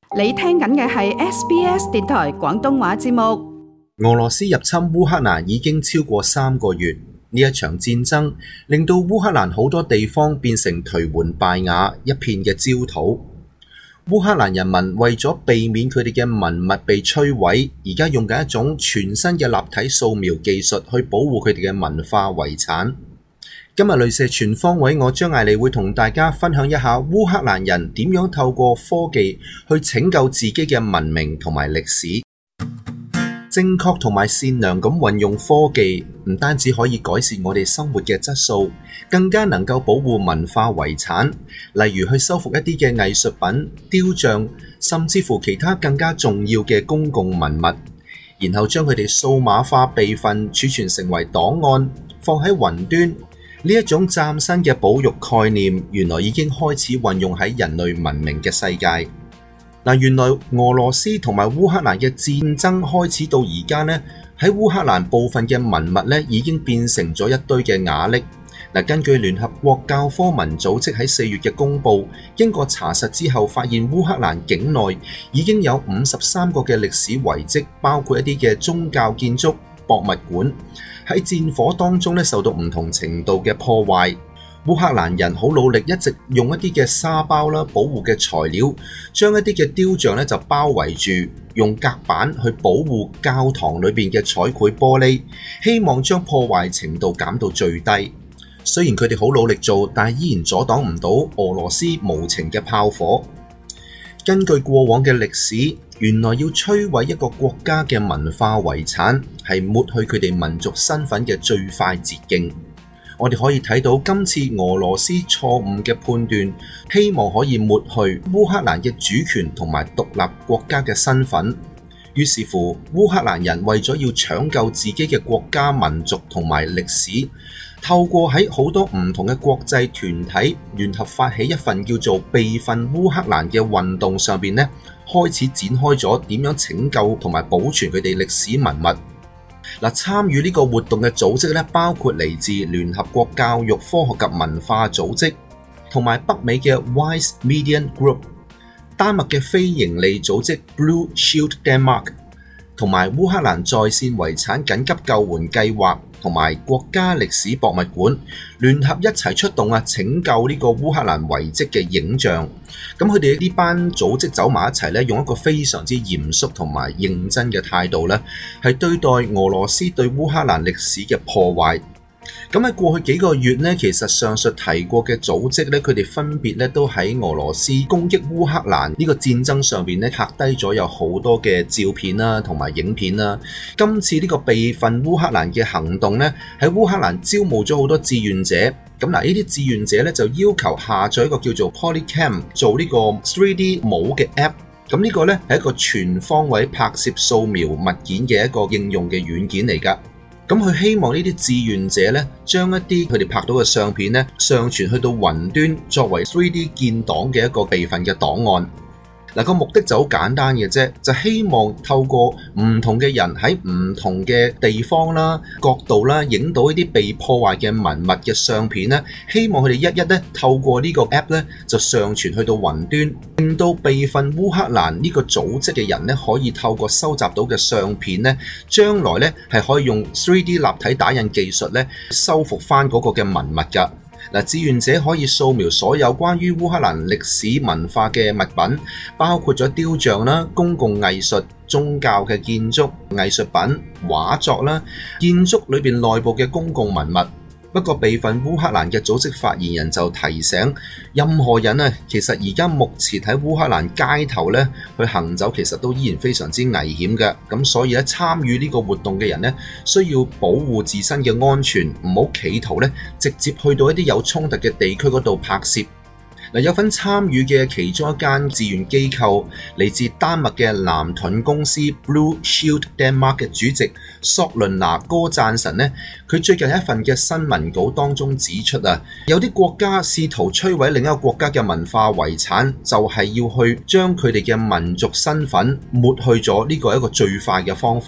你聽緊嘅係 SBS 電台廣東話節目。 俄羅斯入侵烏克蘭已經超過3個月，呢一場戰爭令到烏克蘭好多地方變成頹垣敗瓦，一片嘅焦土。烏克蘭人民為咗避免佢哋嘅文物被摧毀，而家用緊一種全新嘅立體掃描技術去保護佢哋嘅文化遺產。今日鐳射全方位，我張艾利會同大家分享一下烏克蘭人點樣透過科技去拯救自己嘅文明同埋歷史。正確同埋善良咁運用科技，唔單止可以改善我哋生活嘅質素，更加能夠保護文化遺產，例如去修復一啲嘅藝術品、雕像，甚至乎其他更加重要嘅公共文物，然後將佢哋數碼化備份，儲存成為檔案，放喺雲端。呢一種嶄新嘅保育概念，原來已經開始運用喺人類文明嘅世界。原來俄羅斯同埋烏克蘭嘅戰爭開始到而家呢，喺烏克蘭部分嘅文物呢已經變成咗一堆嘅瓦礫。根據聯合國教科文組織喺4月嘅公佈，經過查實之後，發現烏克蘭境內已經有53個嘅歷史遺跡，包括一啲嘅宗教建築、博物館，喺戰火當中受到唔同程度嘅破壞。烏克蘭人好努力，一直用一啲嘅沙包啦，保護嘅材料，將一啲嘅雕像就包圍住，用隔板去保護教堂裏邊嘅彩繪玻璃，希望將破壞程度減到最低。雖然佢哋好努力做，但係依然阻擋唔到俄羅斯無情嘅炮火。根據過往嘅歷史，原來要摧毀一個國家嘅文化遺產，係抹去佢哋民族身份嘅最快捷徑。我哋可以睇到今次俄羅斯錯誤嘅判斷，希望可以抹去烏克蘭嘅主權同埋獨立國家嘅身份。於是乎，烏克蘭人為咗要搶救自己嘅國家民族同埋歷史，透過喺好多唔同嘅國際團體聯合發起一份叫做備份烏克蘭嘅運動上邊呢，開始展開咗點樣拯救同埋保存佢哋歷史文物。參與呢個活動嘅組織包括嚟自聯合國教育、科學及文化組織，同埋北美嘅 Wise Media Group、丹麥嘅非營利組織 Blue Shield Denmark， 同埋烏克蘭在線遺產緊急救援計劃，同埋國家歷史博物館聯合一齊出動拯救呢個烏克蘭遺跡嘅影像。咁佢哋呢班組織走埋一齊用一個非常之嚴肅同埋認真嘅態度係對待俄羅斯對烏克蘭歷史嘅破壞。咁喺過去幾個月其實上述提過嘅組織佢哋分別都喺俄羅斯攻擊烏克蘭呢個戰爭上邊拍低咗有好多嘅照片啦，同埋影片啦。今次呢個備份烏克蘭嘅行動喺烏克蘭招募咗好多志願者。咁呢啲志願者就要求下載一個叫做 Polycam 做呢個 3D 模嘅 app。咁呢個係一個全方位拍攝掃描物件嘅一個應用嘅軟件嚟㗎。咁佢希望呢啲志願者將一啲佢哋拍到嘅相片上傳去到雲端，作為 3D 建檔嘅一個備份嘅檔案。個目的就好簡單嘅啫，就希望透過唔同嘅人喺唔同嘅地方啦、角度啦，影到呢啲被破壞嘅文物嘅相片希望佢哋一一透過呢個 app 就上傳去到雲端，令到備份烏克蘭呢個組織嘅人可以透過收集到嘅相片將來係可以用 3D 立體打印技術修復翻嗰個嘅文物㗎。志願者可以掃描所有關於烏克蘭歷史文化嘅物品，包括咗雕像啦、公共藝術、宗教嘅建築、藝術品、畫作啦、建築裏邊內部嘅公共文物。不過備份烏克蘭嘅組織發言人就提醒，任何人其實而家目前喺烏克蘭街頭去行走，其實都依然非常之危險嘅。咁所以參與呢個活動嘅人需要保護自身嘅安全，唔好企圖直接去到一啲有衝突嘅地區嗰度拍攝。有份參與嘅其中一間志願機構嚟自丹麥嘅藍盾公司 Blue Shield Denmark 嘅主席索倫拿哥贊臣佢最近一份嘅新聞稿當中指出有啲國家試圖摧毀另一個國家嘅文化遺產，就係要去將佢哋嘅民族身份抹去咗，呢個係一個最快嘅方法。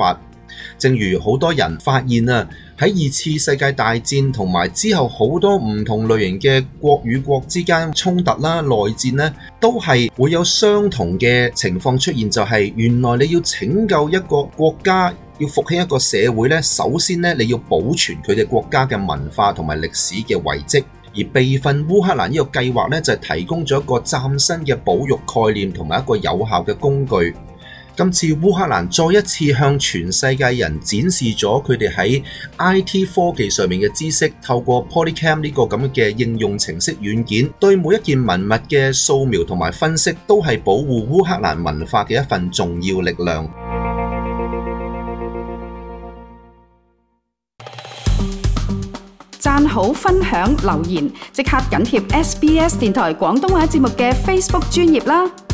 正如好多人發現喺二次世界大戰同埋之後好多唔同類型嘅國與國之間衝突啦、內戰呢，都係會有相同嘅情況出現，就係原來你要拯救一個國家，要復興一個社會呢，首先呢，你要保存佢哋國家嘅文化同埋歷史嘅遺跡。而備份烏克蘭呢個計劃呢，就係提供咗一個嶄新嘅保育概念同埋一個有效嘅工具。今次烏克蘭再一次向全世界人展示咗佢哋喺 IT 科技上面嘅知識，透過 Polycam 呢個咁嘅應用程式軟件，對每一件文物嘅掃描同埋分析，都係保護烏克蘭文化嘅一份重要力量。 讚好、分享、留言，即刻緊貼SBS 電台廣東話節目嘅 Facebook 專頁啦！